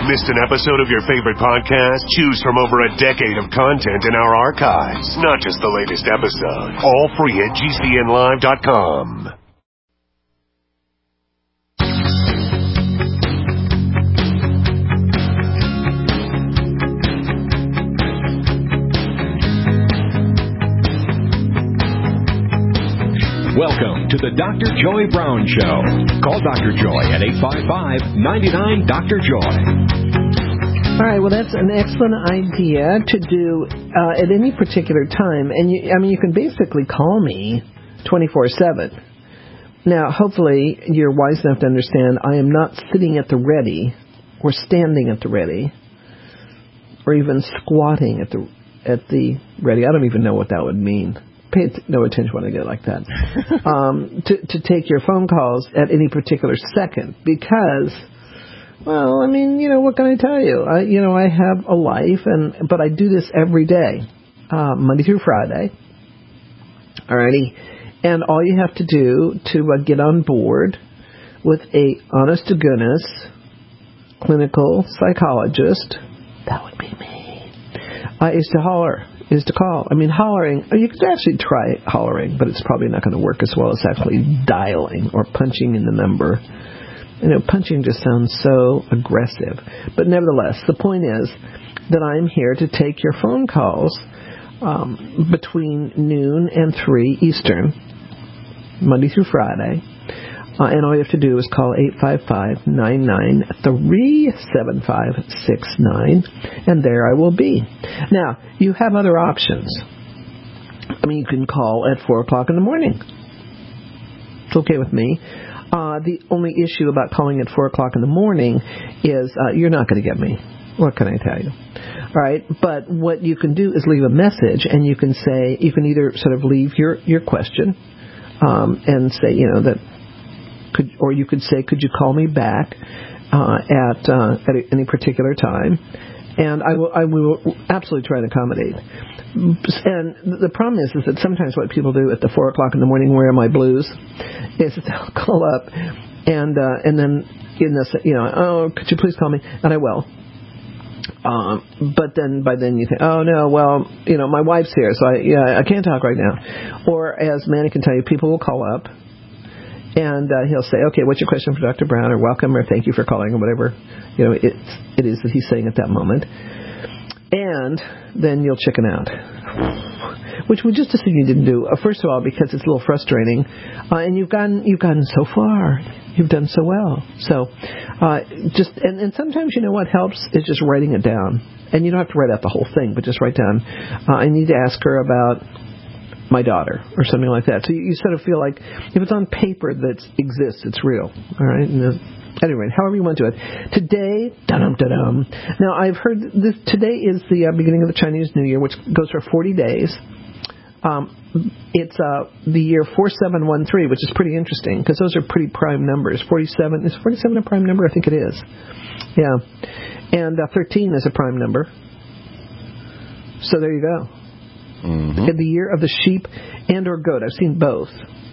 Missed an episode of your favorite podcast? Choose from over a decade of content in our archives, not just the latest episode. All free at GCNlive.com. Welcome to the Dr. Joy Brown Show. Call Dr. Joy at 855-99-DR-JOY. All right, well, that's an excellent idea to do at any particular time. And, you can basically call me 24/7. Now, hopefully, you're wise enough to understand I am not sitting at the ready or standing at the ready or even squatting at the ready. I don't even know what that would mean. Pay no attention when I get it like that. To take your phone calls at any particular second because, well, what can I tell you? I have a life, but I do this every day, Monday through Friday. Alrighty, and all you have to do to get on board with a honest-to-goodness clinical psychologist, that would be me, is to holler. Is to call. Hollering, you could actually try hollering, but it's probably not going to work as well as actually dialing or punching in the number. Punching just sounds so aggressive. But nevertheless, the point is that I'm here to take your phone calls between noon and 3 Eastern, Monday through Friday. And all you have to do is call 855-993-7569, and there I will be. Now, you have other options. You can call at 4 o'clock in the morning. It's okay with me. The only issue about calling at 4 o'clock in the morning is you're not going to get me. What can I tell you? All right, but what you can do is leave a message, and you can say, you can either sort of leave your question and say, that... or you could say, could you call me back at any particular time? And I will absolutely try to accommodate. And the problem is that sometimes what people do at the 4 o'clock in the morning, where are my blues, is they'll call up and then could you please call me? And I will. But then by then you think, oh no, well, my wife's here, so I can't talk right now. Or as Manny can tell you, people will call up. And he'll say, okay, what's your question for Dr. Brown, or welcome, or thank you for calling, or whatever it is that he's saying at that moment. And then you'll chicken out, which we just assume you didn't do. First of all, because it's a little frustrating, and you've gotten so far, you've done so well. So and sometimes what helps is just writing it down, and you don't have to write out the whole thing, but just write down. I need to ask her about my daughter, or something like that. So you sort of feel like if it's on paper that exists, it's real. All right. Anyway, however you want to do it. Today, da-dum. Now I've heard this. Today is the beginning of the Chinese New Year, which goes for 40 days. It's the year 4713, which is pretty interesting because those are pretty prime numbers. 47 is 47 a prime number? I think it is. Yeah, and 13 is a prime number. So there you go. Mm-hmm. The year of the sheep and or goat. I've seen both.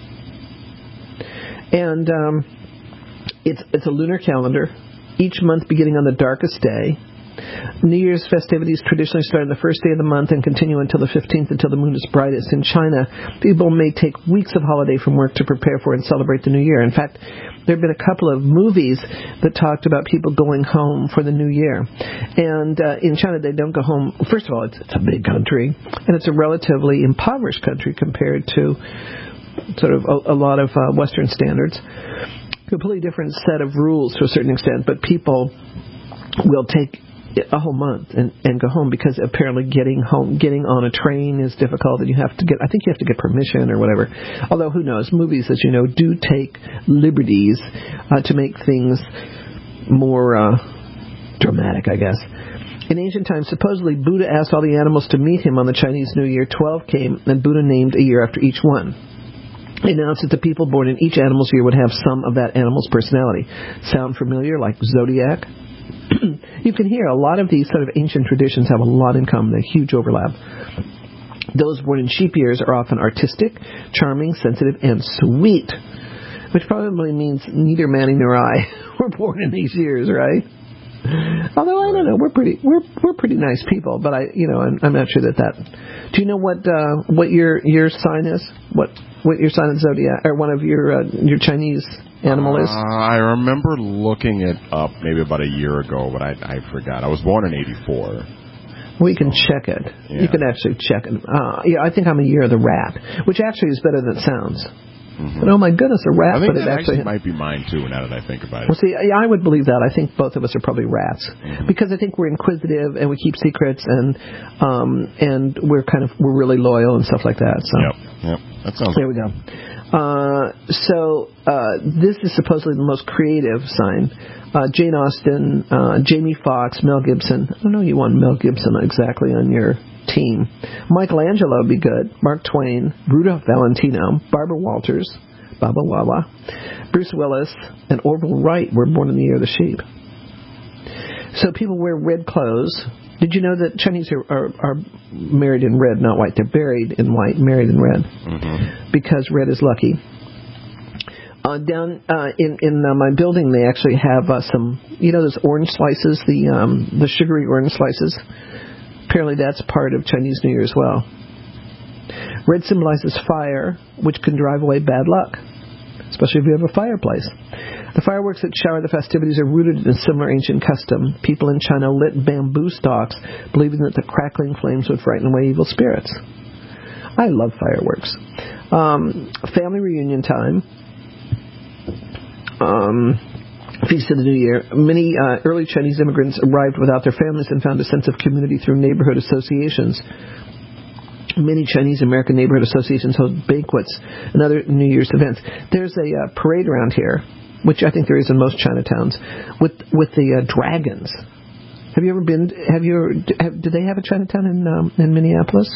And it's a lunar calendar, each month beginning on the darkest day. New Year's festivities traditionally start on the first day of the month and continue until the 15th, until the moon is brightest. In China, people may take weeks of holiday from work to prepare for and celebrate the New Year. In fact, there have been a couple of movies that talked about people going home for the New Year. And in China, they don't go home. First of all, it's a big country, and it's a relatively impoverished country compared to sort of a lot of Western standards. Completely different set of rules to a certain extent, but people will take a whole month and go home because apparently getting on a train is difficult, and I think you have to get permission or whatever. Although who knows, movies, as you know, do take liberties to make things more dramatic, I guess. In ancient times, supposedly Buddha asked all the animals to meet him on the Chinese New Year. 12 came, and Buddha named a year after each one. He announced that the people born in each animal's year would have some of that animal's personality. Sound familiar, like zodiac? You can hear a lot of these sort of ancient traditions have a lot in common, a huge overlap. Those born in sheep years are often artistic, charming, sensitive, and sweet, which probably means neither Manny nor I were born in these years, right? Although I don't know, we're pretty nice people, but I'm not sure that. Do you know what your sign is? What your sign of zodiac or one of your Chinese animal is? I remember looking it up maybe about a year ago, but I forgot. I was born in '84. We can check it. Yeah. You can actually check it. I think I'm a year of the rat, which actually is better than it sounds. Mm-hmm. But oh my goodness, a rat! I think but it actually might be mine too. Now that I think about it. Well, see, I would believe that. I think both of us are probably rats because I think we're inquisitive and we keep secrets and we're really loyal and stuff like that. So. Yep. That sounds. There we go. So this is supposedly the most creative sign. Jane Austen, Jamie Foxx, Mel Gibson. I don't know you want Mel Gibson exactly on your team. Michelangelo would be good. Mark Twain, Rudolph Valentino, Barbara Walters, Baba Wawa, Bruce Willis, and Orville Wright were born in the year of the sheep. So people wear red clothes. Did you know that Chinese are married in red, not white? They're buried in white, married in red, because red is lucky. Down in my building, they actually have some, those orange slices, the sugary orange slices. Apparently that's part of Chinese New Year as well. Red symbolizes fire, which can drive away bad luck, especially if you have a fireplace. The fireworks that shower the festivities are rooted in a similar ancient custom. People in China lit bamboo stalks, believing that the crackling flames would frighten away evil spirits. I love fireworks. Family reunion time. Feast of the New Year. Many early Chinese immigrants arrived without their families and found a sense of community through neighborhood associations. Many Chinese-American neighborhood associations hold banquets and other New Year's events. There's a parade around here, which I think there is in most Chinatowns, with the dragons. Have you ever been? Do they have a Chinatown in Minneapolis?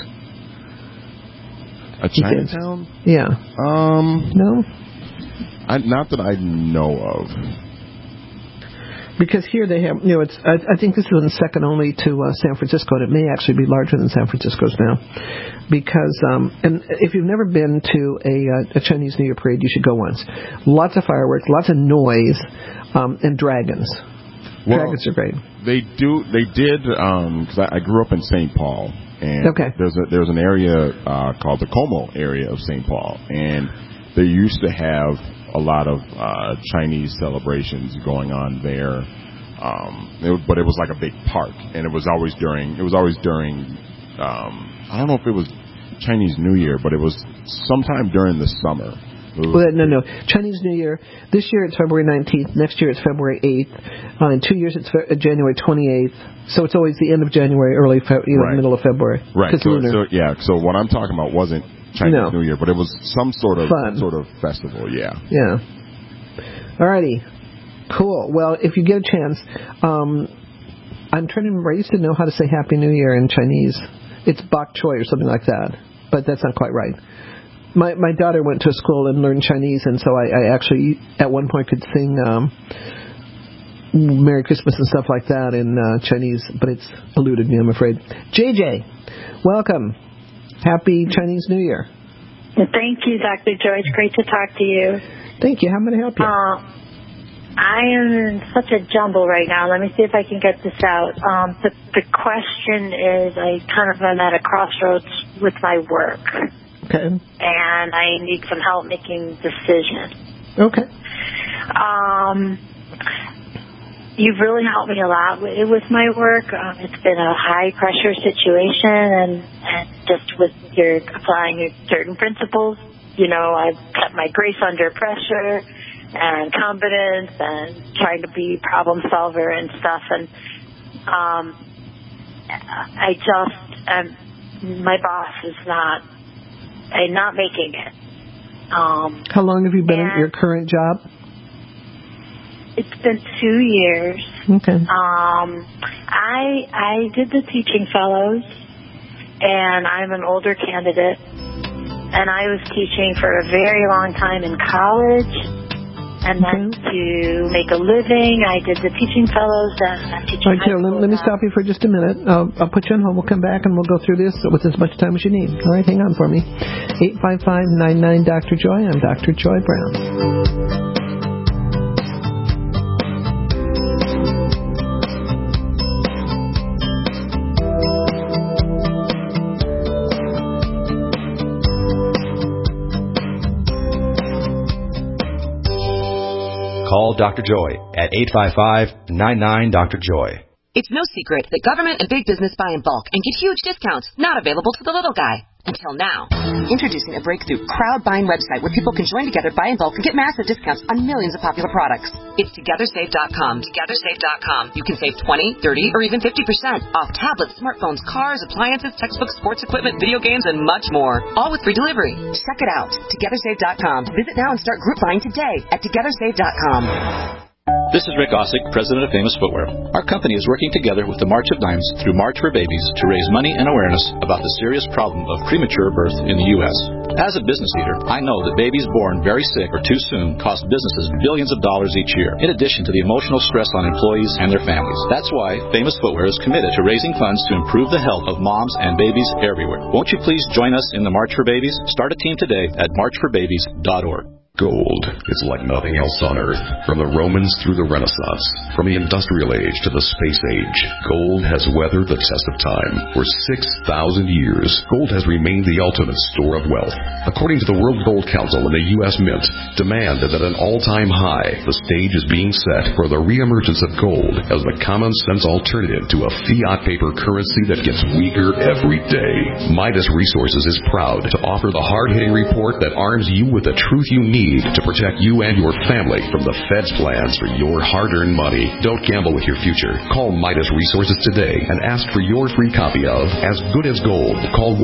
A Chinatown? Yeah. No. Not that I know of. Because here they have, I think this is second only to San Francisco, and it may actually be larger than San Francisco's now. Because, and if you've never been to a Chinese New Year parade, you should go once. Lots of fireworks, lots of noise, and dragons. Well, dragons are great. They did, because I grew up in St. Paul, and there's an area called the Como area of St. Paul, and they used to have a lot of Chinese celebrations going on there, but it was like a big park, and it was always during I don't know if it was Chinese New Year, but it was sometime during the summer. No. Chinese New Year, this year it's February 19th, next year it's February 8th, in 2 years it's January 28th, so it's always the end of January, middle of February. Right, so what I'm talking about wasn't Chinese New Year, but it was some sort of festival, yeah. Yeah. Alrighty. Cool. Well, if you get a chance, I'm trying to remember, I used to know how to say Happy New Year in Chinese. It's bok choy or something like that, but that's not quite right. My daughter went to a school and learned Chinese, and so I actually, at one point, could sing Merry Christmas and stuff like that in Chinese, but it's eluded me, I'm afraid. JJ, welcome. Happy Chinese New Year. Thank you, Dr. Joy. It's great to talk to you. Thank you. How may I help you? I am in such a jumble right now. Let me see if I can get this out. The question is, I kind of am at a crossroads with my work. Okay. And I need some help making decisions. Okay. You've really helped me a lot with my work. It's been a high-pressure situation, and just with your applying certain principles, I've kept my grace under pressure and confidence and trying to be problem solver and stuff. And my boss is not making it. How long have you been at your current job? It's been 2 years. Okay. I did the teaching fellows, and I'm an older candidate, and I was teaching for a very long time in college, and then to make a living, I did the teaching fellows, and I'm teaching high school. Let me stop you for just a minute. I'll put you on hold. We'll come back, and we'll go through this with as much time as you need. All right, hang on for me. 855-99-Dr. Joy. I'm Dr. Joy Brown. call Dr. Joy at 855-99-DR-JOY. It's no secret that government and big business buy in bulk and get huge discounts not available to the little guy. Until now. Introducing a breakthrough crowd buying website where people can join together, buy in bulk, and get massive discounts on millions of popular products. It's TogetherSave.com. TogetherSave.com. You can save 20, 30, or even 50% off tablets, smartphones, cars, appliances, textbooks, sports equipment, video games, and much more. All with free delivery. Check it out. TogetherSave.com. Visit now and start group buying today at TogetherSave.com. This is Rick Ossick, president of Famous Footwear. Our company is working together with the March of Dimes through March for Babies to raise money and awareness about the serious problem of premature birth in the U.S. As a business leader, I know that babies born very sick or too soon cost businesses billions of dollars each year, in addition to the emotional stress on employees and their families. That's why Famous Footwear is committed to raising funds to improve the health of moms and babies everywhere. Won't you please join us in the March for Babies? Start a team today at marchforbabies.org. Gold is like nothing else on Earth. From the Romans through the Renaissance, from the Industrial Age to the Space Age, gold has weathered the test of time. For 6,000 years, gold has remained the ultimate store of wealth. According to the World Gold Council and the U.S. Mint, demand is at an all-time high. The stage is being set for the reemergence of gold as the common-sense alternative to a fiat paper currency that gets weaker every day. Midas Resources is proud to offer the hard-hitting report that arms you with the truth you need to protect you and your family from the Fed's plans for your hard-earned money. Don't gamble with your future. Call Midas Resources today and ask for your free copy of As Good as Gold. Call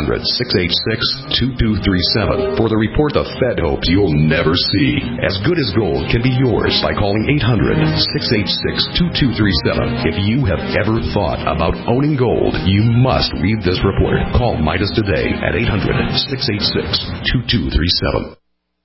1-800-686-2237 for the report the Fed hopes you'll never see. As Good as Gold can be yours by calling 800-686-2237. If you have ever thought about owning gold, you must read this report. Call Midas today at 800-686-2237.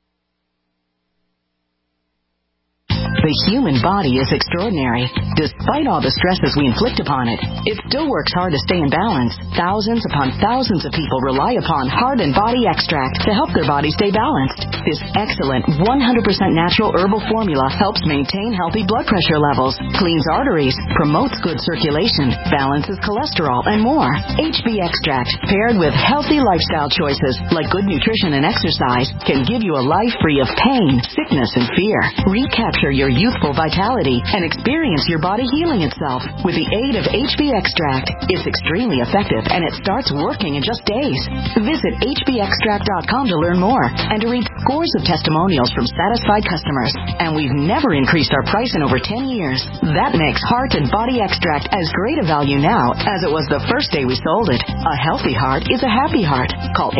The human body is extraordinary. Despite all the stresses we inflict upon it, it still works hard to stay in balance. Thousands upon thousands of people rely upon Heart and Body Extract to help their body stay balanced. This excellent 100% natural herbal formula helps maintain healthy blood pressure levels, cleans arteries, promotes good circulation, balances cholesterol, and more. HB Extract, paired with healthy lifestyle choices like good nutrition and exercise, can give you a life free of pain, sickness, and fear. Recapture your youthful vitality and experience your body healing itself with the aid of HB Extract. It's extremely effective and it starts working in just days. Visit hbextract.com to learn more and to read scores of testimonials from satisfied customers. And we've never increased our price in over 10 years. That makes Heart and Body Extract as great a value now as it was the first day we sold it. A healthy heart is a happy heart. Call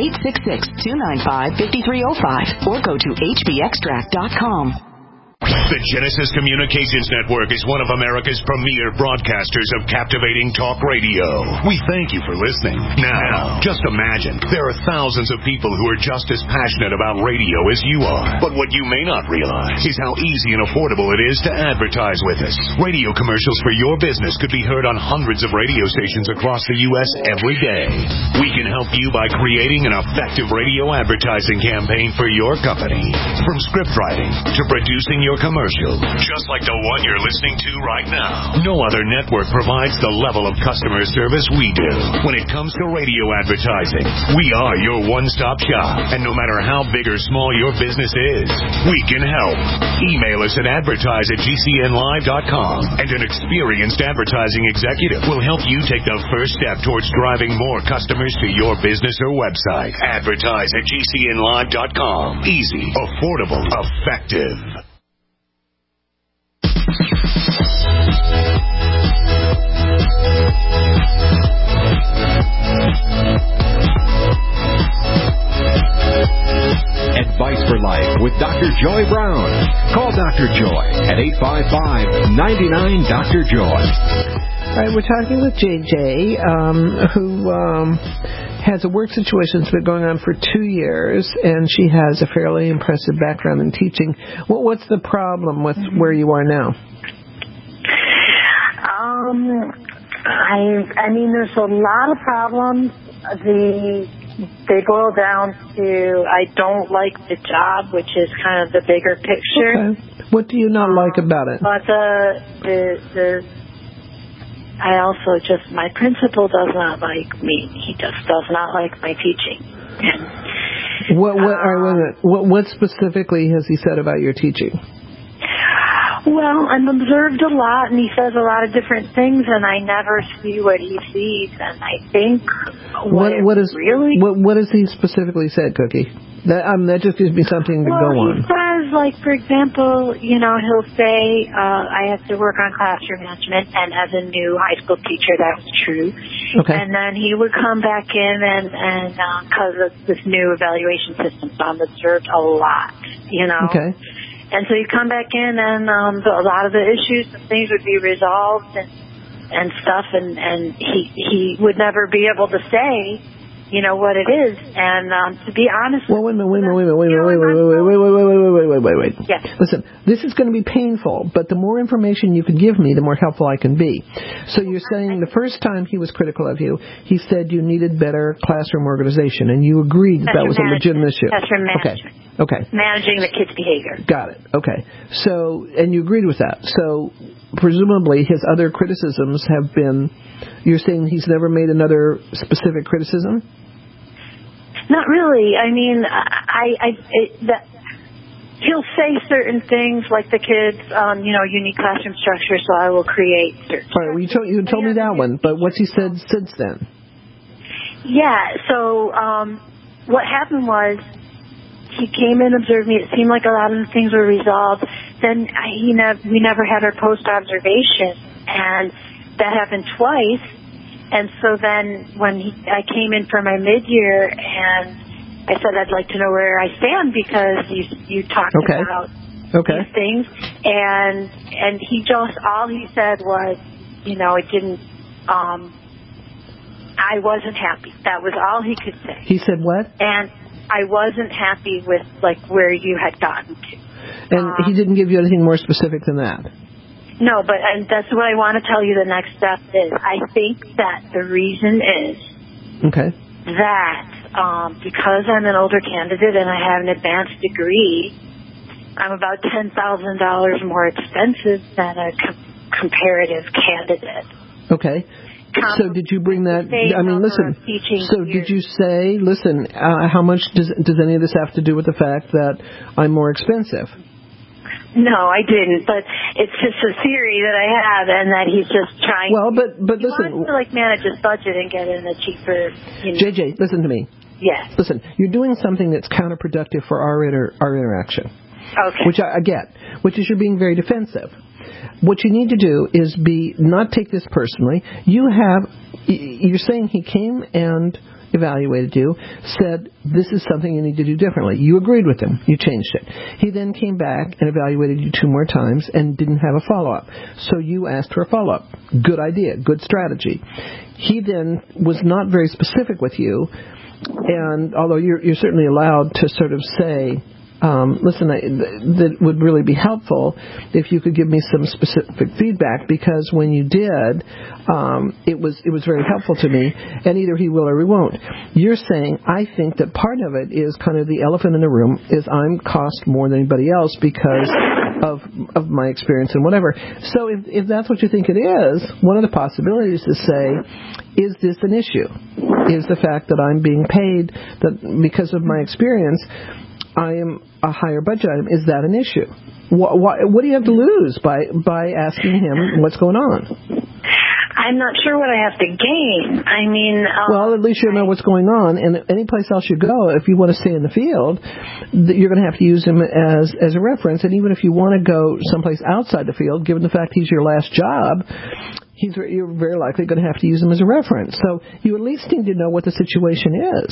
866-295-5305 or go to hbextract.com. The Genesis Communications Network is one of America's premier broadcasters of captivating talk radio. We thank you for listening. Now, just imagine, there are thousands of people who are just as passionate about radio as you are. But what you may not realize is how easy and affordable it is to advertise with us. Radio commercials for your business could be heard on hundreds of radio stations across the U.S. every day. We can help you by creating an effective radio advertising campaign for your company. From script writing to producing your commercial, just like the one you're listening to right now. No other network provides the level of customer service we do. When it comes to radio advertising, we are your one-stop shop. And no matter how big or small your business is, we can help. Email us at advertise@gcnlive.com, and an experienced advertising executive will help you take the first step towards driving more customers to your business or website. Advertise@gcnlive.com. Easy, affordable, effective. Advice for Life with Dr. Joy Brown. Call Dr. Joy at 855-99-DR-JOY. All right, we're talking with JJ, who has a work situation that's been going on for 2 years, and she has a fairly impressive background in teaching. What's the problem with where you are now? I mean, there's a lot of problems. They boil down to I don't like the job, which is kind of the bigger picture. Okay. What do you not like about it? But I also just, my principal does not like me. He just does not like my teaching. What specifically has he said about your teaching? Well, I'm observed a lot, and he says a lot of different things, and I never see what he sees. And I think what has he specifically said, Cookie? That just gives me something to go on. He says, like, for example, he'll say, I have to work on classroom management, and as a new high school teacher, that was true. Okay. And then he would come back in and because of this new evaluation system, so I'm observed a lot, Okay. And so he'd come back in, and a lot of the issues and things would be resolved and stuff, and he would never be able to say, what it is. And to be honest... Well, wait. Yes. Listen, this is going to be painful, but the more information you can give me, the more helpful I can be. So you're saying the first time he was critical of you, he said you needed better classroom organization, and you agreed that was a legitimate issue. Classroom management. Okay. Managing the kids' behavior. Got it. Okay. So, and you agreed with that. So, presumably his other criticisms have been, you're saying he's never made another specific criticism? Not really. I mean, he'll say certain things like the kids, unique classroom structure, so I will create certain. All right, well, you told me that one, but what's he said since then? Yeah, so what happened was he came in, observed me. It seemed like a lot of the things were resolved. Then we never had our post-observation, and that happened twice. And so then when I came in for my mid-year, and I said I'd like to know where I stand because you talked about these things, and he just, all he said was, it didn't, I wasn't happy. That was all he could say. He said what? And I wasn't happy with, where you had gotten to. And he didn't give you anything more specific than that? No, but that's what I want to tell you the next step is. I think that the reason is that because I'm an older candidate and I have an advanced degree, I'm about $10,000 more expensive than a comparative candidate. Okay. So did you bring that? I mean, listen. So did you say, listen, how much does any of this have to do with the fact that I'm more expensive? No, I didn't, but it's just a theory that I have, and that he's just trying. Well, but listen, he wants to manage his budget and get in a cheaper. JJ, listen to me. Yes. Listen, you're doing something that's counterproductive for our interaction. Okay. Which I get, which is you're being very defensive. What you need to do is not take this personally. You're saying he came and evaluated you, said this is something you need to do differently. You agreed with him. You changed it. He then came back and evaluated you 2 more times and didn't have a follow-up. So you asked for a follow-up. Good idea. Good strategy. He then was not very specific with you, and although you're certainly allowed to sort of say, listen, that would really be helpful if you could give me some specific feedback, because when you did, it was very helpful to me, and either he will or he won't. You're saying, I think that part of it is kind of the elephant in the room is I'm cost more than anybody else because of my experience and whatever. So if that's what you think it is, one of the possibilities is to say, is this an issue? Is the fact that I'm being paid that because of my experience, I am a higher budget item, is that an issue? What do you have to lose by asking him what's going on? I'm not sure what I have to gain. I mean... well, at least you'll know what's going on, and any place else you go, if you want to stay in the field, you're going to have to use him as a reference, and even if you want to go someplace outside the field, given the fact he's your last job, you're very likely going to have to use him as a reference. So you at least need to know what the situation is.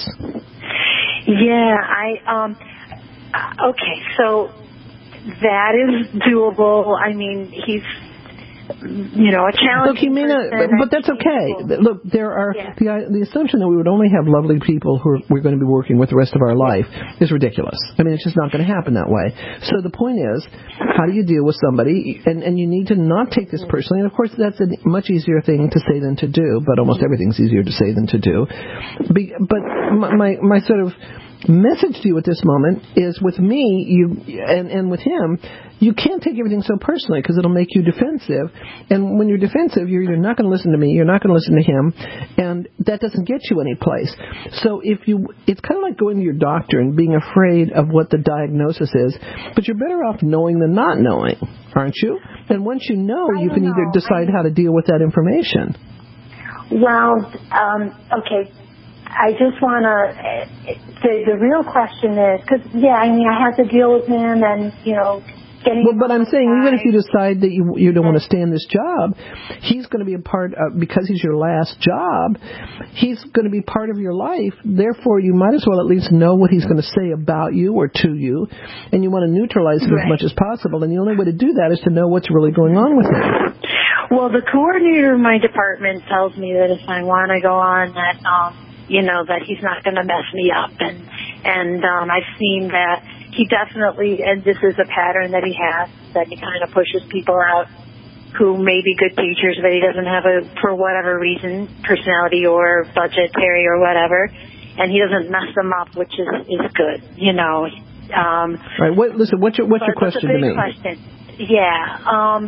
Yeah, okay, so that is doable. I mean, he's, a challenge. Look, he may not, but that's okay. Look, there are the assumption that we would only have lovely people who we're going to be working with the rest of our life is ridiculous. I mean, it's just not going to happen that way. So the point is, how do you deal with somebody? And you need to not take this personally. And of course, that's a much easier thing to say than to do. But almost everything's easier to say than to do. But my sort of message to you at this moment is, with me, and with him, you can't take everything so personally because it'll make you defensive. And when you're defensive, you're either not going to listen to me, you're not going to listen to him, and that doesn't get you any place. So it's kind of like going to your doctor and being afraid of what the diagnosis is, but you're better off knowing than not knowing, aren't you? And once you know, you can either decide how to deal with that information. Well, okay. I just want to, the real question is, because, I have to deal with him and, but I'm saying, even if you decide that you don't want to stay in this job, he's going to be a part of, because he's your last job, he's going to be part of your life. Therefore, you might as well at least know what he's going to say about you or to you, and you want to neutralize it as much as possible. And the only way to do that is to know what's really going on with him. Well, the coordinator of my department tells me that if I want to go on, that that he's not going to mess me up, and I've seen that. He definitely, and this is a pattern that he has, that he kind of pushes people out who may be good teachers, but he doesn't have for whatever reason, personality or budgetary or whatever, and he doesn't mess them up, which is good, Right. Listen, what's your question to me? Question. Yeah.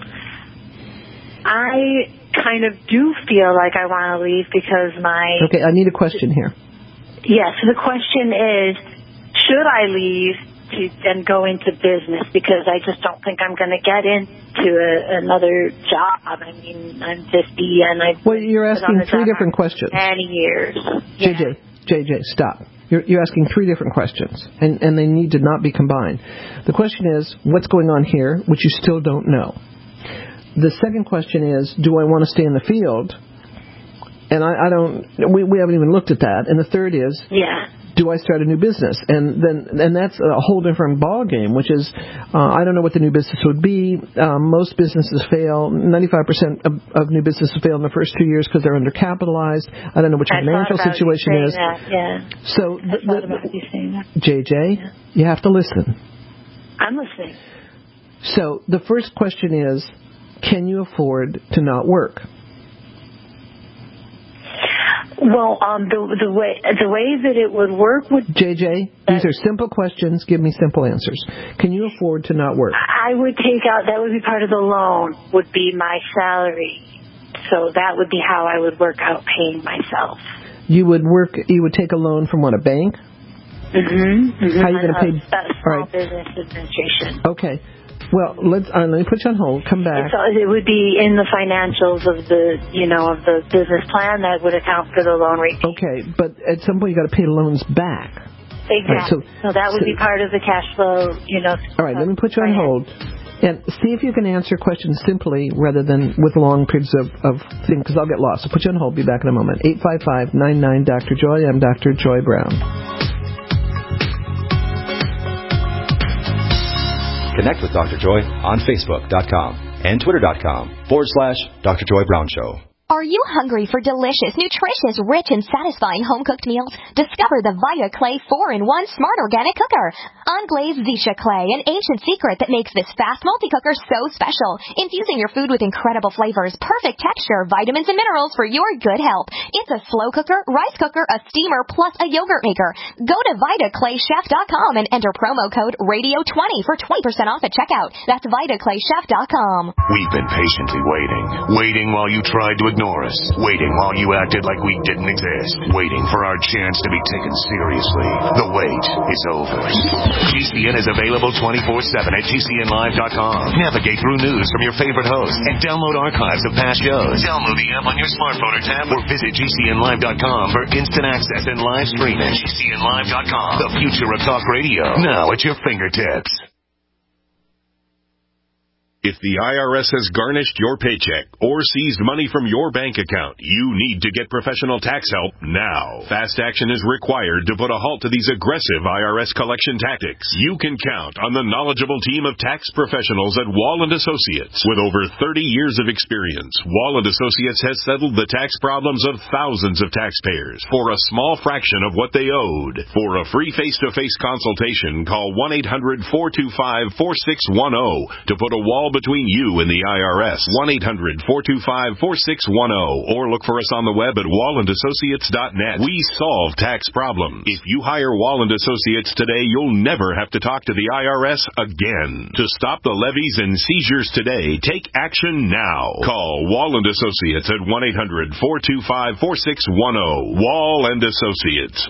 I kind of do feel like I want to leave because Okay, I need a question here. Yes, the question is, should I leave and go into business? Because I just don't think I'm going to get into another job. I mean, I'm 50 and I've you're asking three different questions. Many years. JJ, stop. You're asking three different questions, and they need to not be combined. The question is, what's going on here, which you still don't know. The second question is, do I want to stay in the field? And I don't. We haven't even looked at that. And the third is, do I start a new business? And that's a whole different ball game, which is, I don't know what the new business would be. Most businesses fail. 95% of new businesses fail in the first 2 years because they're undercapitalized. I don't know what your financial situation is. So, JJ, you have to listen. I'm listening. So the first question is, can you afford to not work? Well, the way that it would work would... JJ, these are simple questions. Give me simple answers. Can you afford to not work? I would take out, that would be part of the loan, would be my salary. So that would be how I would work out paying myself. You would take a loan from what, a bank? Mm-hmm. How are you going to pay? Small Business Administration. Okay. Well, let me put you on hold. Come back. It would be in the financials of the business plan that would account for the loan rate. Okay, but at some point you got to pay the loans back. Exactly. Right, so that would be part of the cash flow. All right. Let me put you on hold and see if you can answer questions simply rather than with long periods of things, because I'll get lost. So put you on hold. Be back in a moment. 855-99-Dr. Joy. I'm Dr. Joy Brown. Connect with Dr. Joy on Facebook.com and Twitter.com/Dr. Joy Brown Show. Are you hungry for delicious, nutritious, rich, and satisfying home-cooked meals? Discover the Vita Clay 4-in-1 Smart Organic Cooker. Unglazed Zisha Clay, an ancient secret that makes this fast multi-cooker so special. Infusing your food with incredible flavors, perfect texture, vitamins, and minerals for your good health. It's a slow cooker, rice cooker, a steamer, plus a yogurt maker. Go to VitaClayChef.com and enter promo code RADIO20 for 20% off at checkout. That's VitaClayChef.com. We've been patiently waiting while you tried to ignore us, waiting while you acted like we didn't exist, waiting for our chance to be taken seriously. The wait is over. GCN is available 24/7 at GCNlive.com. Navigate through news from your favorite hosts and download archives of past shows. Download the app on your smartphone or tab or visit GCNlive.com for instant access and live streaming. GCNlive.com, the future of talk radio, now at your fingertips. If the IRS has garnished your paycheck or seized money from your bank account, you need to get professional tax help now. Fast action is required to put a halt to these aggressive IRS collection tactics. You can count on the knowledgeable team of tax professionals at Wall & Associates. With over 30 years of experience, Wall & Associates has settled the tax problems of thousands of taxpayers for a small fraction of what they owed. For a free face-to-face consultation, call 1-800-425-4610 to put a Wall wall between you and the IRS. 1-800-425-4610 or look for us on the web at wallandassociates.net. We solve tax problems. If you hire Walland Associates today, you'll never have to talk to the IRS again. To stop the levies and seizures today, take action now. Call Walland Associates at 1-800-425-4610. Wall and Associates.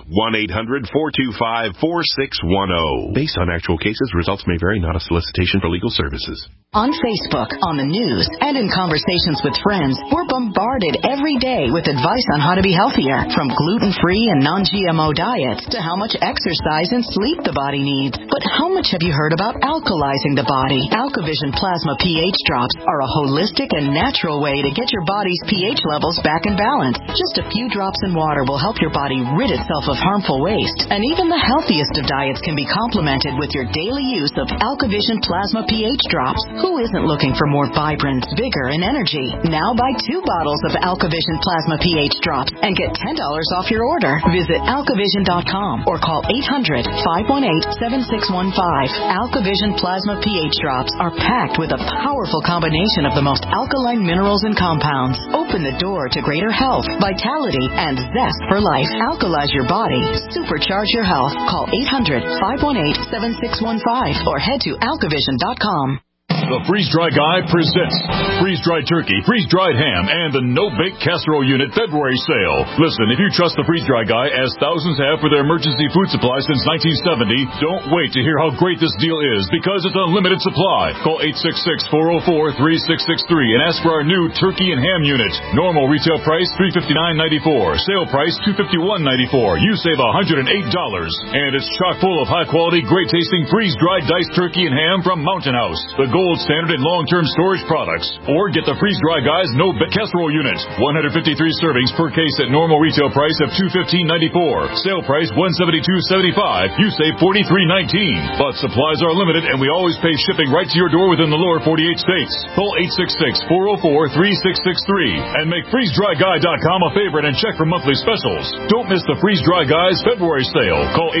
1-800-425-4610. Based on actual cases, results may vary, not a solicitation for legal services. On Facebook, on the news, and in conversations with friends, we're bombarded every day with advice on how to be healthier, from gluten-free and non-GMO diets to how much exercise and sleep the body needs. But how much have you heard about alkalizing the body? AlkaVision Plasma pH drops are a holistic and natural way to get your body's pH levels back in balance. Just a few drops in water will help your body rid itself of harmful waste. And even the healthiest of diets can be complemented with your daily use of AlkaVision Plasma pH drops. Who isn't looking for more vibrance, vigor, and energy? Now buy 2 bottles of AlkaVision Plasma pH drops and get $10 off your order. Visit alkavision.com or call 800-518-7615. AlkaVision Plasma pH drops are packed with a powerful combination of the most alkaline minerals and compounds. Open the door to greater health, vitality, and zest for life. Alkalize your body. Supercharge your health. Call 800-518-7615 or head to alkavision.com. The Freeze-Dry Guy presents freeze-dried turkey, freeze-dried ham, and the no-bake casserole unit February sale. Listen, if you trust the Freeze-Dry Guy, as thousands have for their emergency food supply since 1970, don't wait to hear how great this deal is, because it's unlimited supply. Call 866-404-3663 and ask for our new turkey and ham unit. Normal retail price $359.94. Sale price $251.94. You save $108. And it's chock full of high-quality, great-tasting freeze-dried diced turkey and ham from Mountain House, the gold standard in long-term storage products. Or get the Freeze-Dry Guy's no-bake casserole unit. 153 servings per case at normal retail price of $215.94. Sale price $172.75. You save $43.19. But supplies are limited, and we always pay shipping right to your door within the lower 48 states. Call 866-404-3663 and make FreezeDryGuy.com a favorite and check for monthly specials. Don't miss the Freeze-Dry Guy's February sale. Call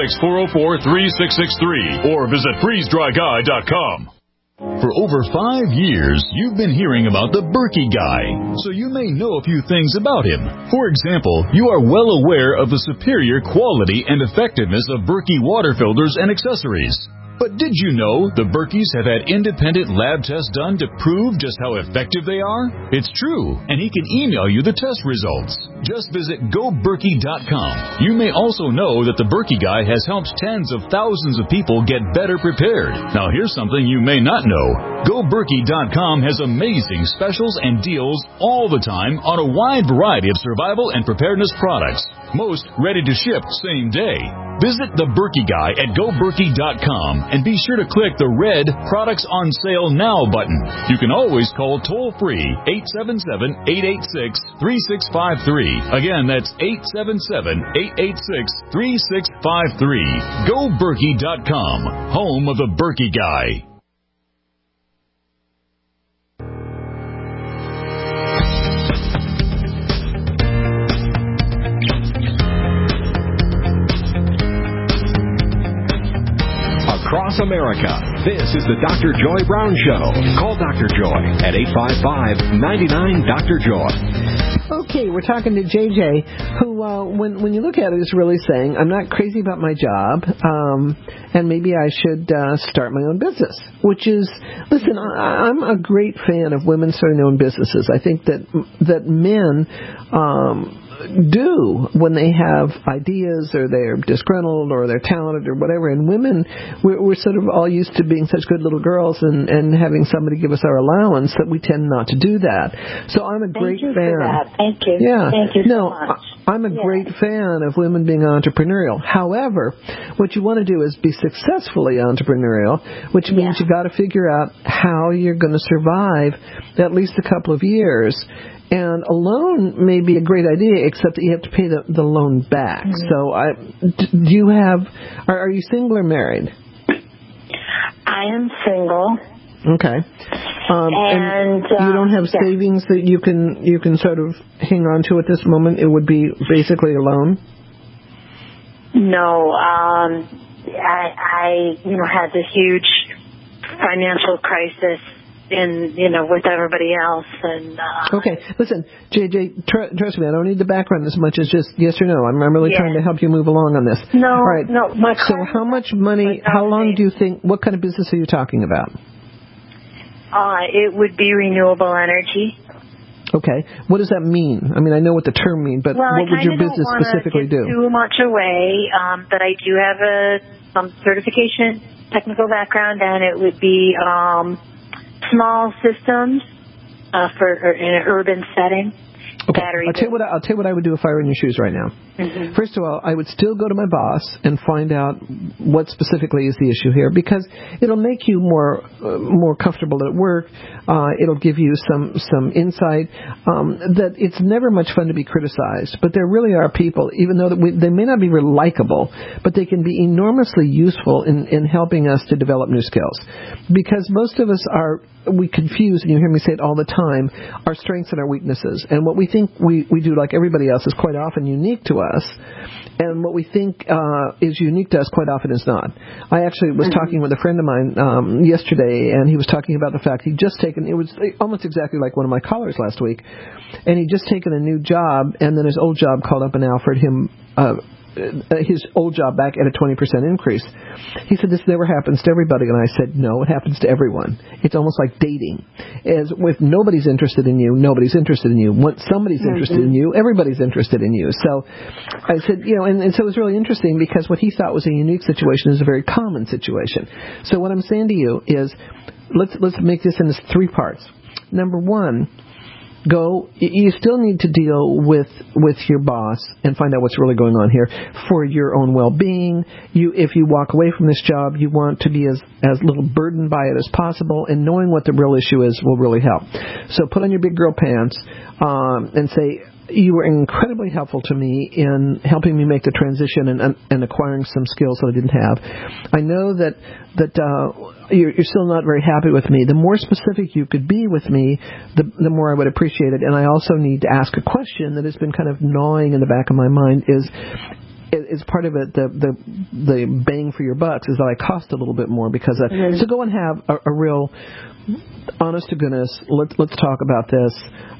866-404-3663 or visit FreezeDryGuy.com. For over 5 years, you've been hearing about the Berkey Guy, so you may know a few things about him. For example, you are well aware of the superior quality and effectiveness of Berkey water filters and accessories. But did you know the Berkeys have had independent lab tests done to prove just how effective they are? It's true, and he can email you the test results. Just visit GoBerkey.com. You may also know that the Berkey Guy has helped tens of thousands of people get better prepared. Now here's something you may not know. GoBerkey.com has amazing specials and deals all the time on a wide variety of survival and preparedness products. Most ready to ship same day. Visit the Berkey Guy at GoBerkey.com and be sure to click the red Products on Sale Now button. You can always call toll-free 877-886-3653. Again, that's 877-886-3653. GoBerkey.com, home of the Berkey Guy. Across America, this is the Dr. Joy Brown Show. Call Dr. Joy at 855-99-DR-JOY. Okay, we're talking to JJ, who, when you look at it, is really saying, I'm not crazy about my job, and maybe I should start my own business. Which is, listen, I'm a great fan of women starting their own businesses. I think that men do when they have ideas or they're disgruntled or they're talented or whatever. And women, we're sort of all used to being such good little girls and having somebody give us our allowance that we tend not to do that. So I'm a great fan. For that. Thank you. Yeah. Thank you so much. I'm a great fan of women being entrepreneurial. However, what you want to do is be successfully entrepreneurial, which means you got to figure out how you're going to survive at least a couple of years. And a loan may be a great idea, except that you have to pay the loan back. Mm-hmm. So, do you have? Are you single or married? I am single. Okay. And you don't have savings that you can sort of hang on to at this moment. It would be basically a loan. No, I had this huge financial crisis with everybody else. And okay, listen, JJ, trust me, I don't need the background as much as just yes or no. I'm really trying to help you move along on this. No, all right. no. So how much money, how long do you think, what kind of business are you talking about? It would be renewable energy. Okay. What does that mean? I mean, I know what the term means, but what would your business specifically do? Well, I don't want to give too much away, but I do have some certification, technical background, and it would be small systems in an urban setting. Okay. I'll tell you what I would do if I were in your shoes right now. Mm-hmm. First of all, I would still go to my boss and find out what specifically is the issue here, because it'll make you more comfortable at work. It'll give you some insight that it's never much fun to be criticized, but there really are people, even though they may not be very likable, but they can be enormously useful in helping us to develop new skills. Because most of us we confuse, and you hear me say it all the time, our strengths and our weaknesses. And what we think we do like everybody else is quite often unique to us. And what we think is unique to us quite often is not. I actually was talking with a friend of mine yesterday, and he was talking about the fact he'd just taken, it was almost exactly like one of my callers last week, and he'd just taken a new job, and then his old job called up and offered him his old job back at a 20% increase. He said, this never happens to everybody. And I said, no, it happens to everyone. It's almost like dating. As if nobody's interested in you, nobody's interested in you. When somebody's interested in you, everybody's interested in you. So I said, and so it was really interesting, because what he thought was a unique situation is a very common situation. So what I'm saying to you is, let's make this into 3 parts. Number 1, you still need to deal with your boss and find out what's really going on here for your own well-being. If you walk away from this job, you want to be as little burdened by it as possible, and knowing what the real issue is will really help. So put on your big girl pants and say, you were incredibly helpful to me in helping me make the transition and acquiring some skills that I didn't have. I know that you're still not very happy with me. The more specific you could be with me, the more I would appreciate it. And I also need to ask a question that has been kind of gnawing in the back of my mind is part of it, the bang for your bucks, is that I cost a little bit more because so go and have a real honest to goodness, let's talk about this.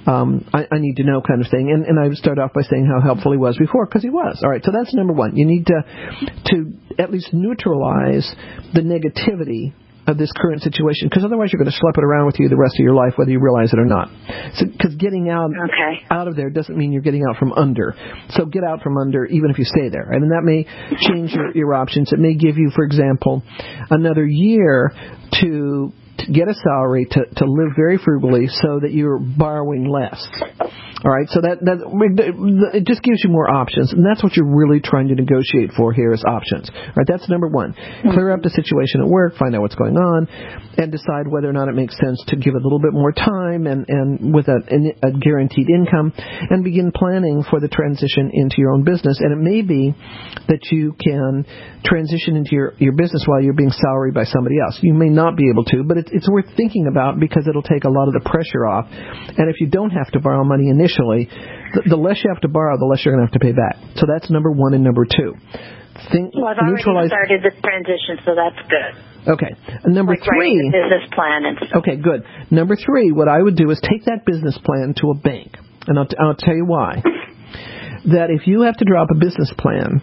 I need to know kind of thing. And I would start off by saying how helpful he was before, because he was. All right, so that's number 1. You need to at least neutralize the negativity of this current situation, because otherwise you're going to schlep it around with you the rest of your life, whether you realize it or not. Because getting out of there doesn't mean you're getting out from under. So get out from under, even if you stay there. I mean, that may change your options. It may give you, for example, another year to get a salary to live very frugally, so that you're borrowing less. All right, so that it just gives you more options, and that's what you're really trying to negotiate for here is options. All right, that's number 1. Clear up the situation at work, find out what's going on, and decide whether or not it makes sense to give it a little bit more time and with a guaranteed income, and begin planning for the transition into your own business. And it may be that you can transition into your business while you're being salaried by somebody else. You may not be able to, but it's worth thinking about, because it'll take a lot of the pressure off. And if you don't have to borrow money initially, the less you have to borrow, the less you're going to have to pay back. So that's number 1 and number 2. I've already started this transition, so that's good. Okay. And number 3, writing the business plan and stuff. Okay, good. Number 3, what I would do is take that business plan to a bank, and I'll tell you why. That if you have to drop a business plan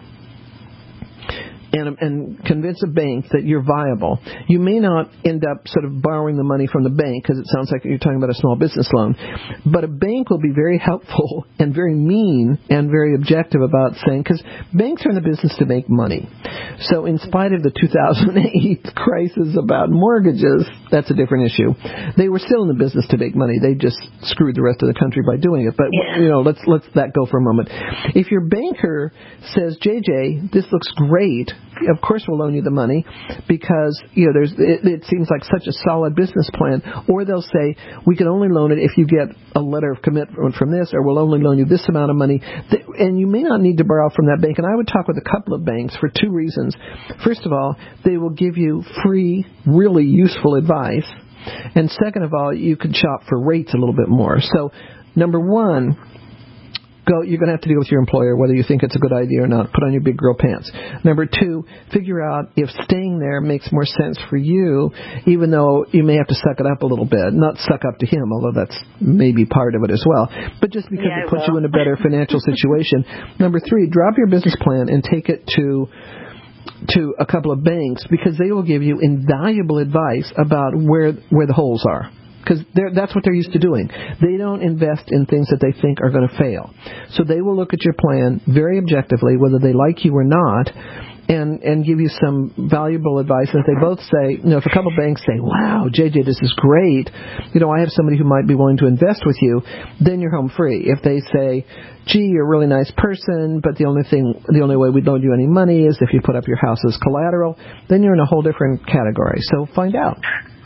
and convince a bank that you're viable, you may not end up sort of borrowing the money from the bank, because it sounds like you're talking about a small business loan. But a bank will be very helpful and very mean and very objective about saying, because banks are in the business to make money. So in spite of the 2008 crisis about mortgages, that's a different issue. They were still in the business to make money. They just screwed the rest of the country by doing it. But let's let that go for a moment. If your banker says, JJ, this looks great, of course we'll loan you the money, because it seems like such a solid business plan. Or they'll say, we can only loan it if you get a letter of commitment from this, or we'll only loan you this amount of money. And you may not need to borrow from that bank. And I would talk with a couple of banks for 2 reasons. First of all, they will give you free, really useful advice. And second of all, you can shop for rates a little bit more. So number 1, you're going to have to deal with your employer whether you think it's a good idea or not. Put on your big girl pants. Number 2, figure out if staying there makes more sense for you, even though you may have to suck it up a little bit. Not suck up to him, although that's maybe part of it as well. But just because it puts you in a better financial situation. Number 3, drop your business plan and take it to a couple of banks, because they will give you invaluable advice about where the holes are. Because that's what they're used to doing. They don't invest in things that they think are going to fail. So they will look at your plan very objectively, whether they like you or not, and give you some valuable advice. And if they both say, if a couple banks say, wow, JJ, this is great, I have somebody who might be willing to invest with you, then you're home free. If they say, gee, you're a really nice person, but the only way we'd loan you any money is if you put up your house as collateral, then you're in a whole different category. So find out.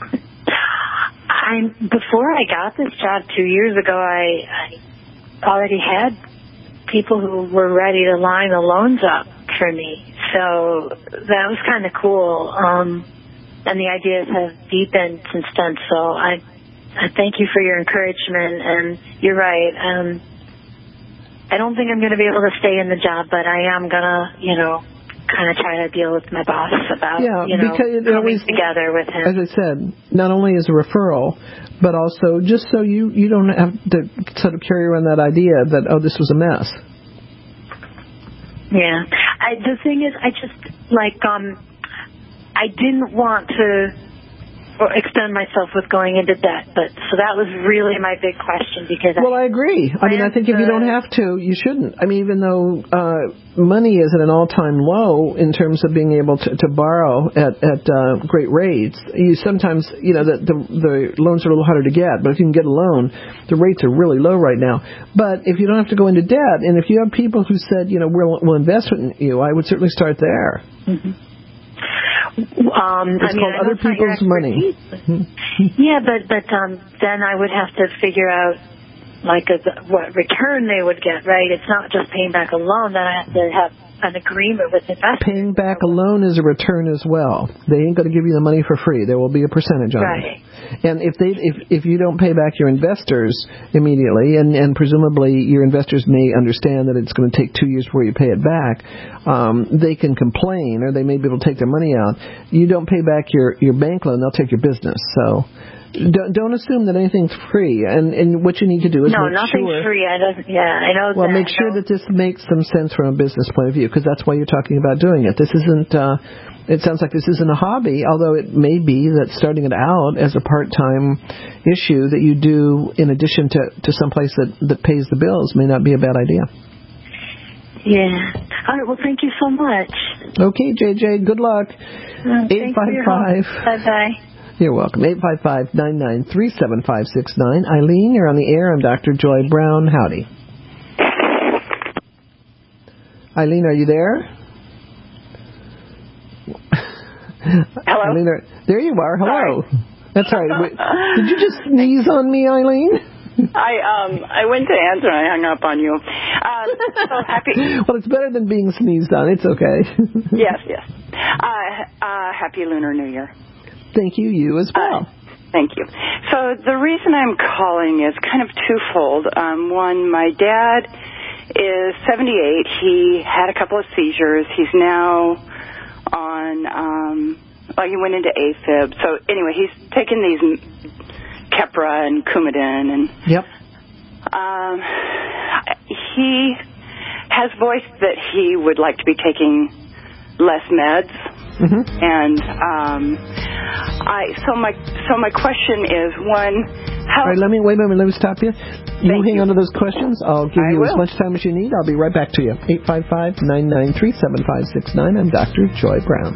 Before I got this job 2 years ago, I already had people who were ready to line the loans up for me. So that was kind of cool. And the ideas have deepened since then. So I thank you for your encouragement. And you're right. I don't think I'm going to be able to stay in the job, but I am going to, kind of try to deal with my boss about, coming together with him. As I said, not only as a referral, but also just so you don't have to sort of carry around that idea that, this was a mess. Yeah. The thing is, I just, I didn't want to extend myself with going into debt, but so that was really my big question, because I agree. I think if you don't have to, you shouldn't. Even though money is at an all-time low in terms of being able to borrow at great rates, you sometimes, the loans are a little harder to get, but if you can get a loan, the rates are really low right now. But if you don't have to go into debt, and if you have people who said, we'll invest in you, I would certainly start there. Mm-hmm. It's called other people's money. Yeah, but then I would have to figure out what return they would get, right? It's not just paying back a loan. Then I have to have an agreement with investors. Paying back a loan is a return as well. They ain't going to give you the money for free. There will be a percentage on it. And if you don't pay back your investors immediately, and presumably your investors may understand that it's going to take 2 years before you pay it back, they can complain, or they may be able to take their money out. You don't pay back your bank loan, they'll take your business. So don't assume that anything's free. And what you need to do is nothing's free. I know. Well, make sure that this makes some sense from a business point of view, because that's why you're talking about doing it. This isn't. It sounds like this isn't a hobby, although it may be that starting it out as a part-time issue that you do in addition to some place that pays the bills may not be a bad idea. Yeah. All right. Well, thank you so much. Okay, JJ. Good luck. 855. Bye-bye. You're welcome. 855-993-7569. Eileen, you're on the air. I'm Dr. Joy Brown. Howdy. Eileen, are you there? Hello? Eileen, there you are. Hello. Sorry. That's all right. Did you just sneeze on me, Eileen? I went to answer and I hung up on you. So happy. Well, it's better than being sneezed on. It's okay. Yes. Happy Lunar New Year. Thank you. You as well. Thank you. So the reason I'm calling is kind of twofold. One, my dad is 78. He had a couple of seizures. He's now on, he went into AFib. So anyway, he's taken these Keppra and Coumadin. And yep. He has voiced that he would like to be taking less meds. Mm-hmm. And so my question is, one, how... All right, let me stop you. You hang on to those questions. I'll give you as much time as you need. I'll be right back to you. 855-993-7569. I'm Dr. Joy Brown.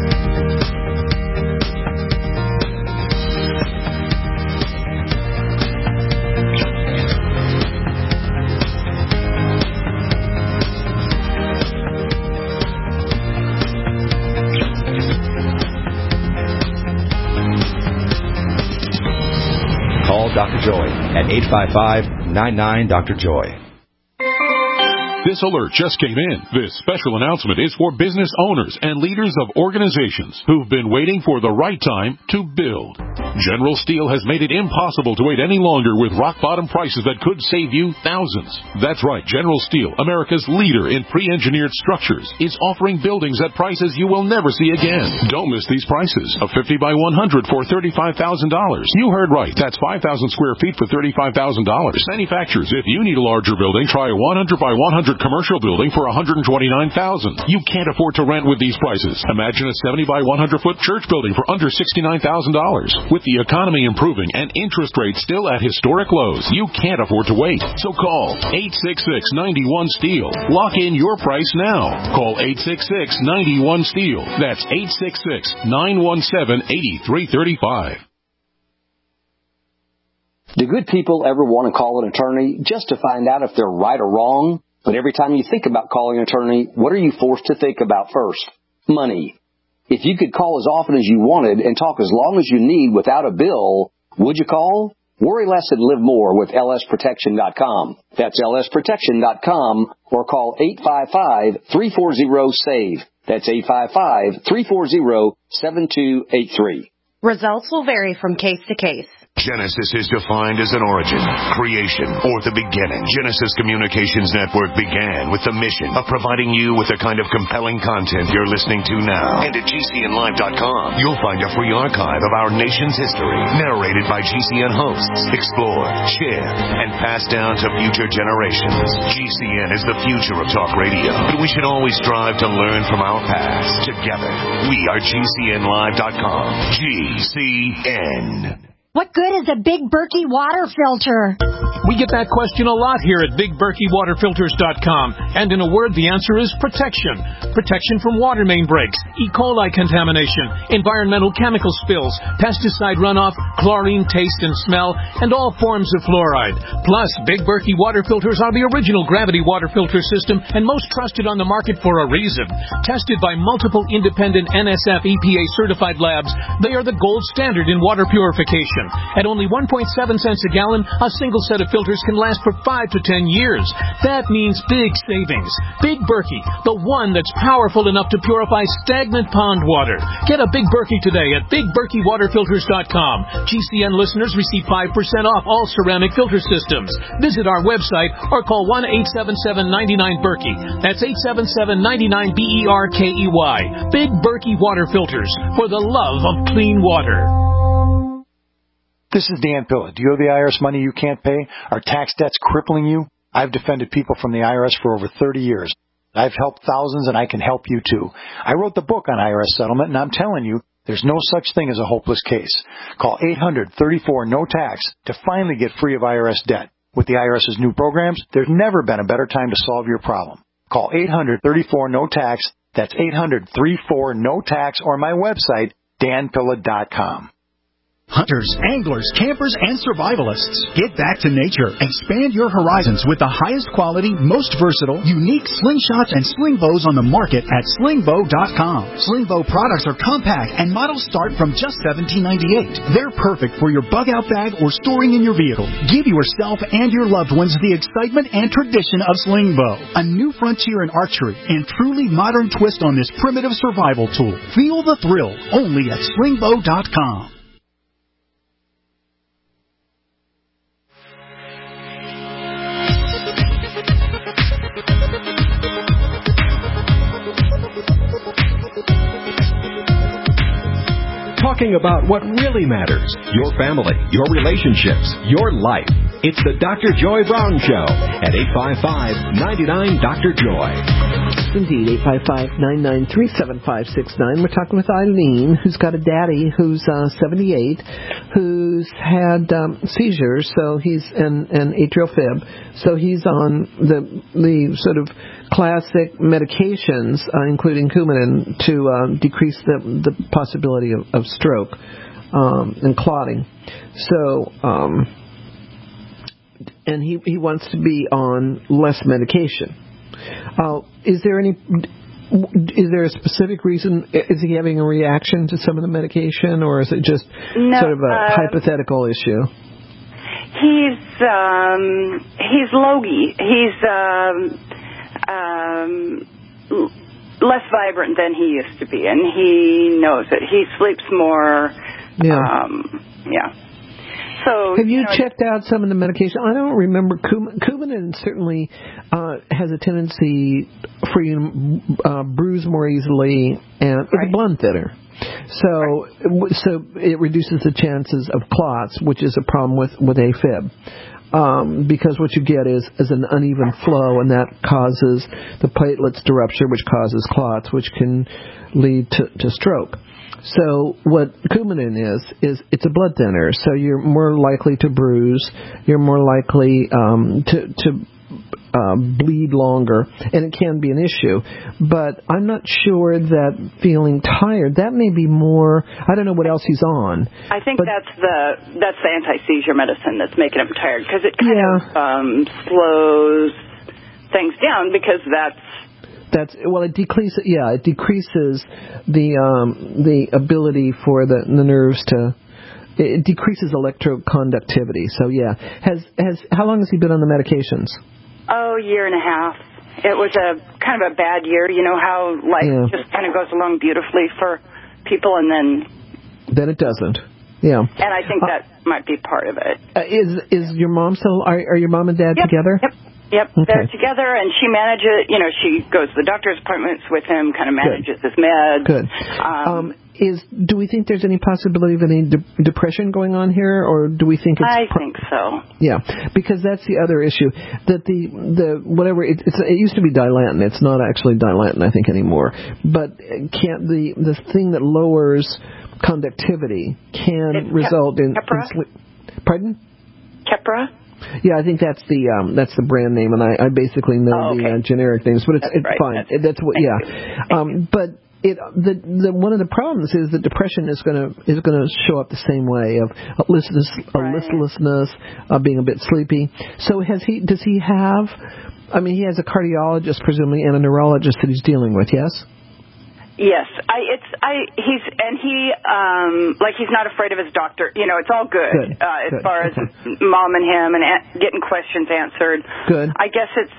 Dr. Joy at 855-99-Dr. Joy. This alert just came in. This special announcement is for business owners and leaders of organizations who've been waiting for the right time to build. General Steel has made it impossible to wait any longer with rock-bottom prices that could save you thousands. That's right, General Steel, America's leader in pre-engineered structures, is offering buildings at prices you will never see again. Don't miss these prices. A 50 by 100 for $35,000. You heard right. That's 5,000 square feet for $35,000. Manufacturers, if you need a larger building, try a 100 by 100 commercial building for $129,000. You can't afford to rent with these prices. Imagine a 70 by 100 foot church building for under $69,000. With the economy improving and interest rates still at historic lows, you can't afford to wait. So call 866-91-STEEL. Lock in your price now. Call 866-91-STEEL. That's 866-917-8335. Do good people ever want to call an attorney just to find out if they're right or wrong? But every time you think about calling an attorney, what are you forced to think about first? Money. If you could call as often as you wanted and talk as long as you need without a bill, would you call? Worry less and live more with lsprotection.com. That's lsprotection.com or call 855-340-SAVE. That's 855-340-7283. Results will vary from case to case. Genesis is defined as an origin, creation, or the beginning. Genesis Communications Network began with the mission of providing you with the kind of compelling content you're listening to now. And at GCNlive.com, you'll find a free archive of our nation's history, narrated by GCN hosts, explored, shared, and passed down to future generations. GCN is the future of talk radio, but we should always strive to learn from our past. Together, we are GCNlive.com. GCN. What good is a Big Berkey water filter? We get that question a lot here at BigBerkeyWaterFilters.com. And in a word, the answer is protection. Protection from water main breaks, E. coli contamination, environmental chemical spills, pesticide runoff, chlorine taste and smell, and all forms of fluoride. Plus, Big Berkey water filters are the original gravity water filter system and most trusted on the market for a reason. Tested by multiple independent NSF EPA certified labs, they are the gold standard in water purification. At only 1.7 cents a gallon, a single set of filters can last for 5 to 10 years. That means big savings. Big Berkey, the one that's powerful enough to purify stagnant pond water. Get a Big Berkey today at BigBerkeyWaterFilters.com. GCN listeners receive 5% off all ceramic filter systems. Visit our website or call 1-877-99-BERKEY. That's 877-99-BERKEY. Big Berkey Water Filters, for the love of clean water. This is Dan Pilla. Do you owe the IRS money you can't pay? Are tax debts crippling you? I've defended people from the IRS for over 30 years. I've helped thousands, and I can help you too. I wrote the book on IRS settlement, and I'm telling you, there's no such thing as a hopeless case. Call 800-34-NO-TAX to finally get free of IRS debt. With the IRS's new programs, there's never been a better time to solve your problem. Call 800-34-NO-TAX. That's 800-34-NO-TAX, or my website, danpilla.com. Hunters, anglers, campers, and survivalists. Get back to nature. Expand your horizons with the highest quality, most versatile, unique slingshots and sling bows on the market at slingbow.com. Sling bow products are compact and models start from just $17.98. They're perfect for your bug out bag or storing in your vehicle. Give yourself and your loved ones the excitement and tradition of sling bow. A new frontier in archery and truly modern twist on this primitive survival tool. Feel the thrill only at slingbow.com. Talking about what really matters, your family, your relationships, your life. It's the Dr. Joy Brown Show at 855-99-DR-JOY. Indeed, 855-993-7569. We're talking with Eileen, who's got a daddy who's 78, who's had seizures, so he's and atrial fib, so he's on the sort of classic medications, including Coumadin, to decrease the possibility of stroke and clotting. So, and he wants to be on less medication. Is there a specific reason? Is he having a reaction to some of the medication, or is it just sort of a hypothetical issue? He's logy. He's less vibrant than he used to be, and he knows it. He sleeps more. Yeah. Yeah. So have you checked out some of the medication? I don't remember. Coumadin certainly has a tendency for you to bruise more easily, and it's a blood thinner. So it reduces the chances of clots, which is a problem with AFib. Because what you get is an uneven flow, and that causes the platelets to rupture, which causes clots, which can lead to stroke. So what Coumadin is it's a blood thinner, so you're more likely to bruise, you're more likely to bleed longer, and it can be an issue. But I'm not sure that feeling tired, that may be more, I don't know what else he's on. I think that's the anti-seizure medicine that's making him tired, because it kind of slows things down, because it decreases the ability for the nerves to, it decreases electroconductivity. So how long has he been on the medications? Oh, year and a half. It was a kind of a bad year. You know how life just kind of goes along beautifully for people, and then it doesn't. Yeah. And I think that might be part of it. Is your mom still? Are your mom and dad together? Yep. Okay. They're together, and she manages. You know, she goes to the doctor's appointments with him, kind of manages his meds. Good. Do we think there's any possibility of any depression going on here, or do we think it's? I think so. Yeah, because that's the other issue. That the whatever it used to be Dilantin. It's not actually Dilantin, I think, anymore. But can't the thing that lowers conductivity can result in pardon? Keppra? Yeah, I think that's the brand name, and I basically know the generic names, but it's fine. That's what. Yeah, but one of the problems is that depression is going to show up the same way of listlessness, being a bit sleepy. So does he have? I mean, he has a cardiologist presumably and a neurologist that he's dealing with. Yes. Yes, he's not afraid of his doctor. You know, it's all good. As far as mom and him and getting questions answered. Good. I guess it's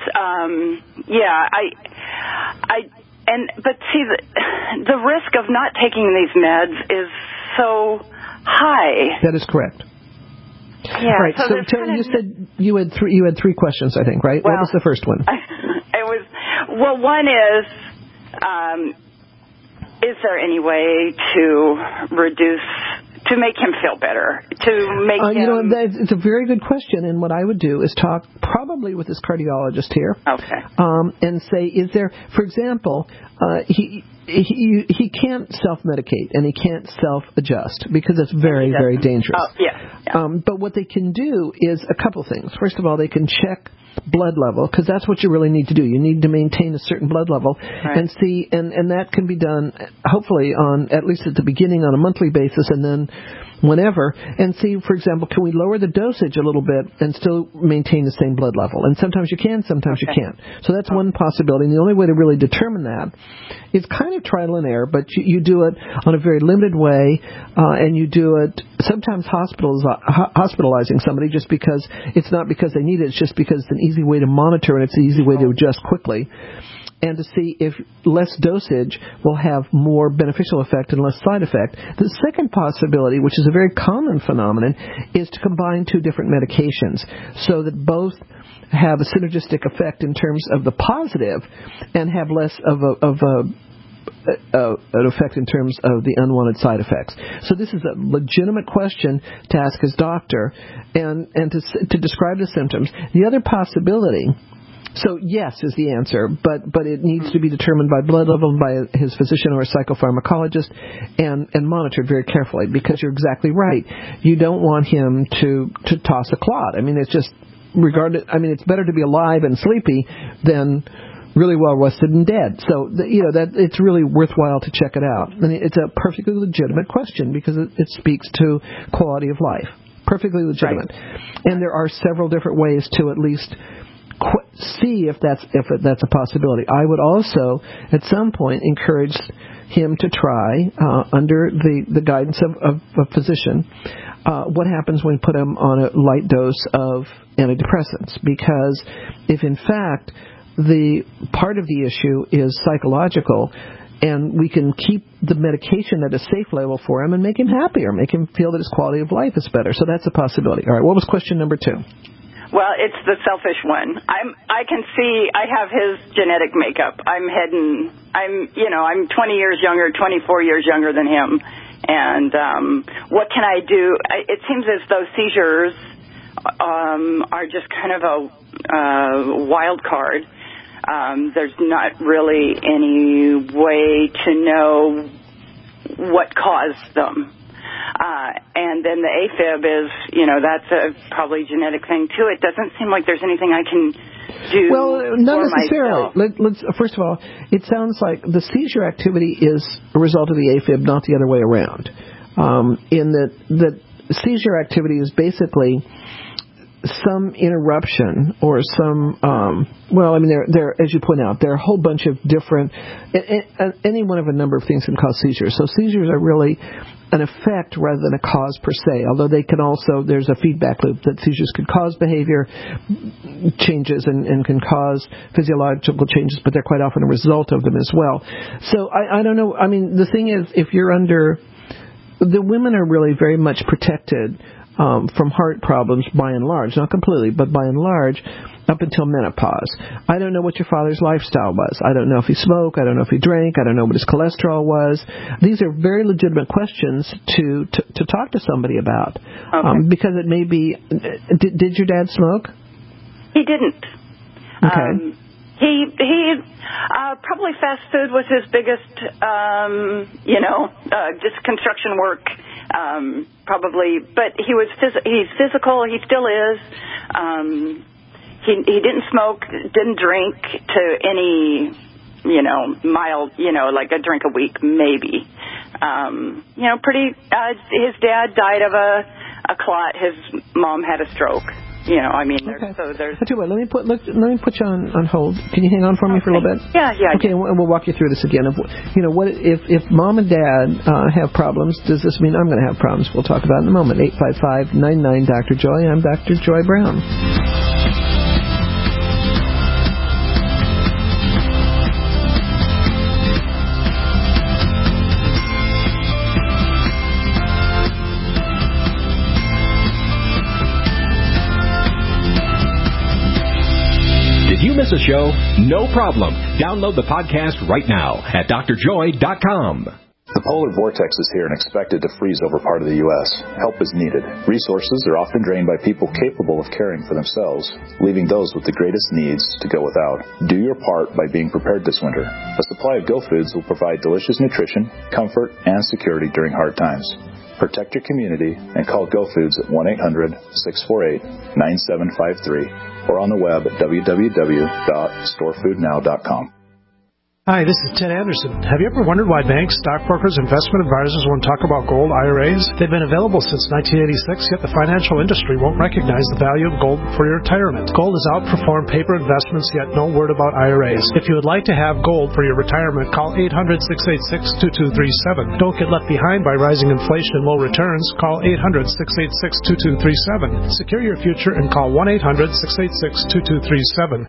but see, the risk of not taking these meds is so high. That is correct. Yeah. Right. So you said you had three questions, I think, right? Well, what was the first one? One is. Is there any way to make him feel better? To make him... You know, it's a very good question, and what I would do is talk probably with his cardiologist here. Okay. And say, is there, for example, he can't self-medicate and he can't self-adjust because it's very, very dangerous. Oh, yeah. But what they can do is a couple things. First of all, they can check blood level, because that's what you really need to do. You need to maintain a certain blood level and see, and that can be done hopefully on, at least at the beginning, on a monthly basis, and then whenever, and see, for example, can we lower the dosage a little bit and still maintain the same blood level? And sometimes you can, sometimes you can't. So that's one possibility. And the only way to really determine that is kind of trial and error, but you do it on a very limited way, and you do it sometimes hospitalizing somebody just because it's not because they need it, it's just because it's an easy way to monitor and it's an easy way to adjust quickly. And to see if less dosage will have more beneficial effect and less side effect. The second possibility, which is a very common phenomenon, is to combine two different medications so that both have a synergistic effect in terms of the positive and have less of an effect in terms of the unwanted side effects. So this is a legitimate question to ask his doctor and to describe the symptoms. The other possibility, so yes is the answer, but it needs to be determined by blood level, by his physician or a psychopharmacologist, and monitored very carefully, because you're exactly right. You don't want him to toss a clot. I mean, it's just it's better to be alive and sleepy than really well rested and dead. So that it's really worthwhile to check it out. And it's a perfectly legitimate question because it speaks to quality of life. Perfectly legitimate. Right. And there are several different ways to at least see if that's a possibility. I would also, at some point, encourage him to try, under the guidance of a physician, what happens when we put him on a light dose of antidepressants. Because if, in fact, the part of the issue is psychological, and we can keep the medication at a safe level for him and make him happier, make him feel that his quality of life is better. So that's a possibility. All right, what was question number 2? Well, it's the selfish one. I can see I have his genetic makeup. I'm 20 years younger, 24 years younger than him. And what can I do? It seems as though seizures are just kind of a wild card. There's not really any way to know what caused them. And then the AFib is, that's a probably genetic thing too. It doesn't seem like there's anything I can do. Well, not for necessarily. Myself. Let's first of all, it sounds like the seizure activity is a result of the AFib, not the other way around. In that the seizure activity is basically some interruption or some, there, as you point out, there are a whole bunch of different, any one of a number of things can cause seizures. So seizures are really an effect rather than a cause per se, although they can also, there's a feedback loop that seizures could cause behavior changes and can cause physiological changes, but they're quite often a result of them as well. So I don't know, the thing is, if you're under, the women are really very much protected from heart problems by and large, not completely, but by and large, up until menopause. I don't know what your father's lifestyle was. I don't know if he smoked. I don't know if he drank. I don't know what his cholesterol was. These are very legitimate questions to talk to somebody about. Okay. Because it may be, did your dad smoke? He didn't. Okay. He probably fast food was his biggest, just construction work, probably. But he's physical. He still is. He didn't smoke, didn't drink to any, mild, like a drink a week, maybe. His dad died of a clot. His mom had a stroke. Okay. So there's. I'll tell you what, let me put you on hold. Can you hang on for me for a little bit? Yeah. Okay, and we'll walk you through this again. If mom and dad have problems, does this mean I'm going to have problems? We'll talk about it in a moment. 855-99 Dr. Joy. I'm Dr. Joy Brown. Miss a show? No problem. Download the podcast right now at drjoy.com. The polar vortex is here and expected to freeze over part of the U.S. Help is needed. Resources are often drained by people capable of caring for themselves, leaving those with the greatest needs to go without. Do your part by being prepared this winter. A supply of Go Foods will provide delicious nutrition, comfort, and security during hard times. Protect your community and call Go Foods at 1-800-648-9753 or on the web at www.storefoodnow.com. Hi, this is Ted Anderson. Have you ever wondered why banks, stockbrokers, investment advisors won't talk about gold IRAs? They've been available since 1986, yet the financial industry won't recognize the value of gold for your retirement. Gold has outperformed paper investments, yet no word about IRAs. If you would like to have gold for your retirement, call 800-686-2237. Don't get left behind by rising inflation and low returns. Call 800-686-2237. Secure your future and call 1-800-686-2237.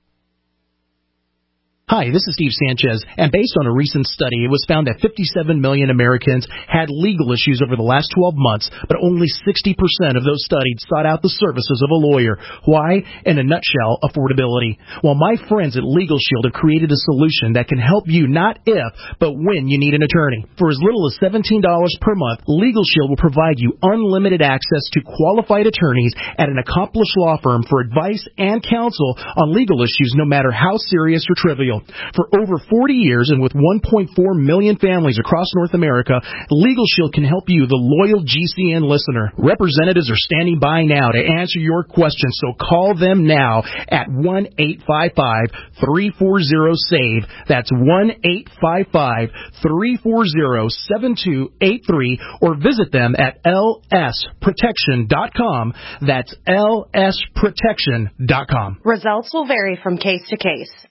Hi, this is Steve Sanchez, and based on a recent study, it was found that 57 million Americans had legal issues over the last 12 months, but only 60% of those studied sought out the services of a lawyer. Why? In a nutshell, affordability. Well, my friends at Legal Shield have created a solution that can help you not if, but when you need an attorney. For as little as $17 per month, Legal Shield will provide you unlimited access to qualified attorneys at an accomplished law firm for advice and counsel on legal issues, no matter how serious or trivial. For over 40 years and with 1.4 million families across North America, Legal Shield can help you, the loyal GCN listener. Representatives are standing by now to answer your questions, so call them now at 1-855-340-SAVE. That's 1-855-340-7283, or visit them at lsprotection.com. That's lsprotection.com. Results will vary from case to case.